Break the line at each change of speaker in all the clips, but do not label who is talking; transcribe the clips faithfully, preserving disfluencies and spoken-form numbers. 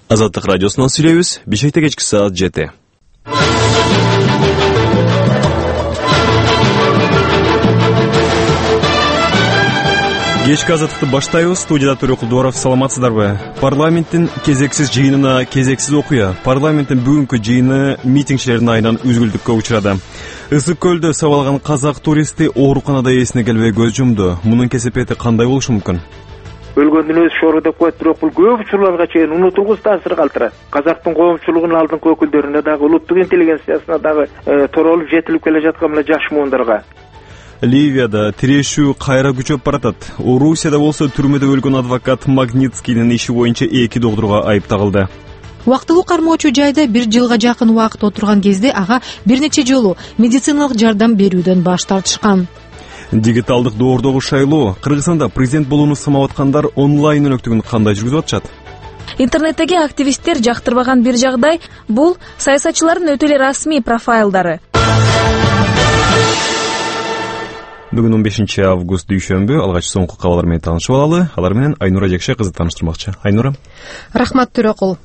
Азаттык радиосунан сүйлөйбүз. Бишкекте кечки саат жети. Кечки азаттыкты баштайбыз. Студияда Төрө Кулдубаров. Саламатсыздарбы? Парламенттин кезексиз жыйынына кезексиз окуя. Парламенттин бүгүнкү жыйыны митингчилердин айынан үзгүлтүккө учурады. Ысык көлдө сабалган казак туристи ооруканада эсине келбей көз жумду. Мунун кесепети кандай болушу мүмкүн?
Өлгөндүн өзү шору деп коет, бирок бул көп учурларга чейин унутулгус таасир калтырат. Казактын коомчулугунун алдыңкы өкүлдөрүнө дагы, улуттук интеллигенциясына дагы торолуп жетилип келе жаткан мына жаш муундарга.
Ливияда тирешүү кайра күчөп баратат. Орусияда болсо түрмөдө өлгөн адвокат Магнитскийдин иши боюнча эки докторго айып тагылды.
Убактылуу кармоочу жайда бир жылга жакын убакыт отурган кезде ага бир нече жолу медициналык жардам берүүдөн баш тартышкан.
Дигиталдык доордогу шайлоо. Кыргызстанда президент болууну самап аткандар онлайн өнөктүгүн кандай жүргүзүп атышат?
Интернеттеги активисттер жактырбаган бир жагдай бул саясатчылардын өтө эле расмий профайлдары.
Бүгүн он бешинчи август дүйшөмбү. Алгач соңку кабарлар менен таанышып алалы. Алар менен Айнура Жекше кызды тааныштырмакчы. Айнура.
Рахмат Төрөкул.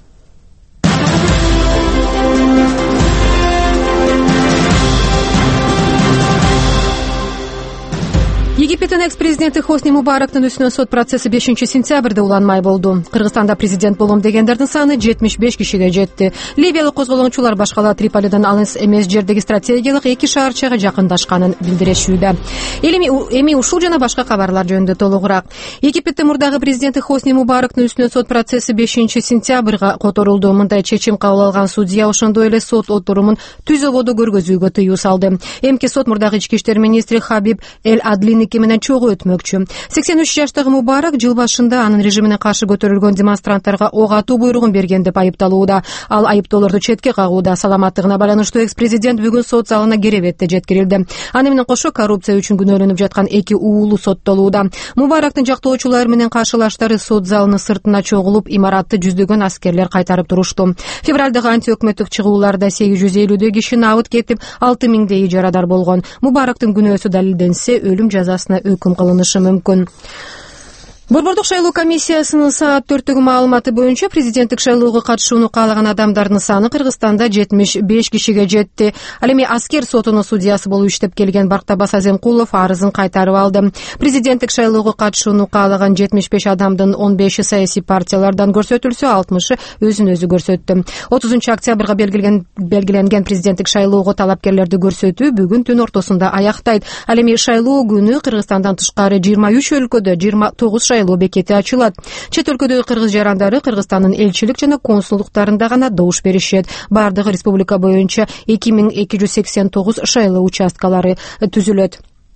Египеттин экс-президенти Хосни Мубарактын үстүнөн сот процесси бешинчи сентябрда уланмай болду. Кыргызстанда президент болом дегендердин саны жетимиш беш кишиге жетти. Ливиялык козголоңчулар башкала Триполиден алыс эмес жердеги стратегиялык эки шаарчага жакындашканын билдиришүүдө. Эми ушул жана башка кабарлар жөнүндө толугураак. Египеттин мурдагы президенти Хосни Мубарактын үстүнөн сот процесси бешинчи сентябрга которулду. Мындай чечим кабыл алган судья ошондой эле сот отурумун түз ободо көргөзүүгө тыюу салды. Эмки сот мурдагы ички иштер министри Хабиб Эль Адлини менен чогуу өтмөкчү. сексен үч жаштагы Мубарак жыл башында анын режимине каршы көтөрүлгөн демонстранттарга ок атуу буйругун берген деп айыпталууда. Ал айыптоолорду четке кагууда. Саламаттыгына байланыштуу экс-президент бүгүн сот залына керебетте жеткирилди. Аны менен кошо коррупция үчүн күнөөлөнүп жаткан эки уулу соттолууда. Мубарактын жактоочулары менен каршылаштары сот залынын сыртына чогулуп, имаратты жүздөгөн аскерлер кайтарып турушту. Февралдагы антиөкмөттүк чыгууларда сегиз жүз элүүдөй киши набыт кетип, алты миңдейи жарадар болгон. Мубарактын күнөөсү далилденсе, өлүм жазасына өкүм кылынышы мүмкүн. Борбордук шайлоо комиссиясынын саат төрттөгү маалыматы боюнча президенттик шайлоого катышууну каалаган адамдардын саны Кыргызстанда жетимиш беш кишиге жетти. Ал эми аскер сотунун судьясы болуп иштеп келген Бактабас Аземкулов арызын кайтарып алды. Президенттик шайлоого катышууну каалаган жетимиш беш адамдын он беши саясий партиялардан көрсөтүлсө, алтымышы өзүн өзү көрсөттү. отузунчу октябрга белгиленген белгиленген президенттик шайлоого талапкерлерди көрсөтүү бүгүн түн ортосунда аяктайт. Ал эми шайлоо күнү Кыргызстандан тышкары жыйырма үч өлкөдө жыйырма тогуз шайлоо бекети ачылат. Чет өлкөдөгү кыргыз жарандары Кыргызстандын элчилик жана консулдуктарында гана добуш беришет. Бардыгы республика боюнча эки миң эки жүз сексен тогуз шайлоо участкалары түзүлөт.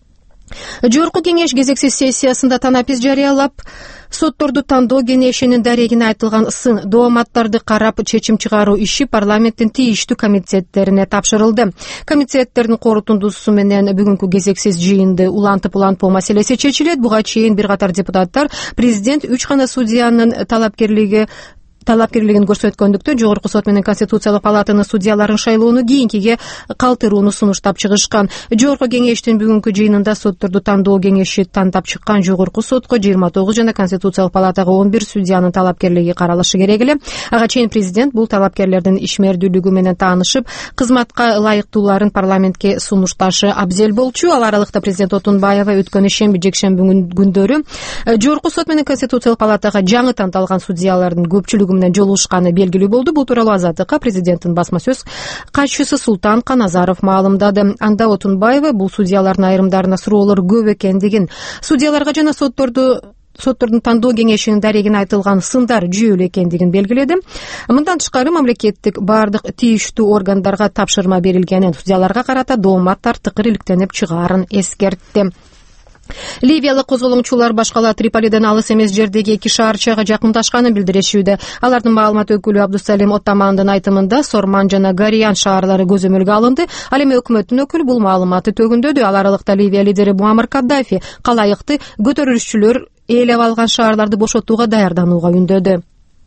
Жогорку кеңеш кезексиз сессиясында танапис жарыялап, сотторду тандоо кеңешинин дарегине айтылган сын дооматтарды карап чечим чыгаруу иши парламенттин тийиштүү комитеттерине тапшырылды. Комитеттердин корутундусу менен бүгүнкү кезексиз жыйынды улантып улантпоо маселеси чечилет. Буга чейин бир катар депутаттар президент үч гана судьянын талапкерлиги талапкерлигин көрсөткөндүктө жогорку сот менен Конституциялык палатанын судьяларын шайлоону кийинкиге калтырууну сунуштап чыгышкан. Жогорку кеңештин бүгүнкү жыйынында сотторду тандоо кеңеши тантап чыккан жогорку сотко жыйырма тогуз жана Конституциялык палатага он бир судьянын талапкерлиги каралышы керек эле. Ага чейин президент бул талапкерлердин ишмердүүлүгү менен таанышып, кызматка ылайыктууларын парламентке сунушташы абзел болчу. Ал аралыкта президент Отунбаева өткөн ишемби жекшемби күндөрү жогорку сот менен Конституциялык палатага жаңы танталган судьялардын көпчүлүгү менен жолугушканы белгилүү болду. Бул тууралуу Азаттыкка президенттин басма сөз катчысы Султан Каназаров маалымдады. Анда Отунбаева бул судьялардын айрымдарына суроолор көп экендигин, судьяларга жана сотторду соттордун тандоо кеңешинин дарегине айтылган сындар жүйөлүү экендигин белгиледи. Мындан тышкары мамлекеттик бардык тийиштүү органдарга тапшырма берилгенин, судьяларга карата дооматтар тыкыр иликтенип чыгаарын эскертти. Ливиялык козголоңчулар башкала Триполиден алыс эмес жердеги эки шаарчага жакындашканын билдиришүүдө. Алардын маалымат өкүлү Абдусалим Оттамандын айтымында Сорман жана Гариян шаарлары көзөмөлгө алынды. Ал эми өкмөттүн өкүлү бул маалыматты төгүндөдү. Ал аралыкта Ливия лидери Муаммар Каддафи калайыкты көтөрүлүшчүлөр ээлеп алган шаарларды бошотууга даярданууга үндөдү.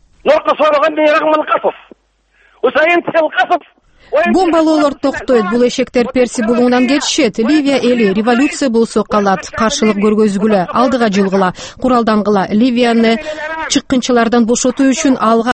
Бомбалоолор токтойт, бул эшектер Перси булуңунан кетишет. Ливия эли революция болсо калат, каршылык көргөзгүлө, алдыга жылгыла, куралдангыла. Ливияны чыккынчылардан бошотуу үчүн алга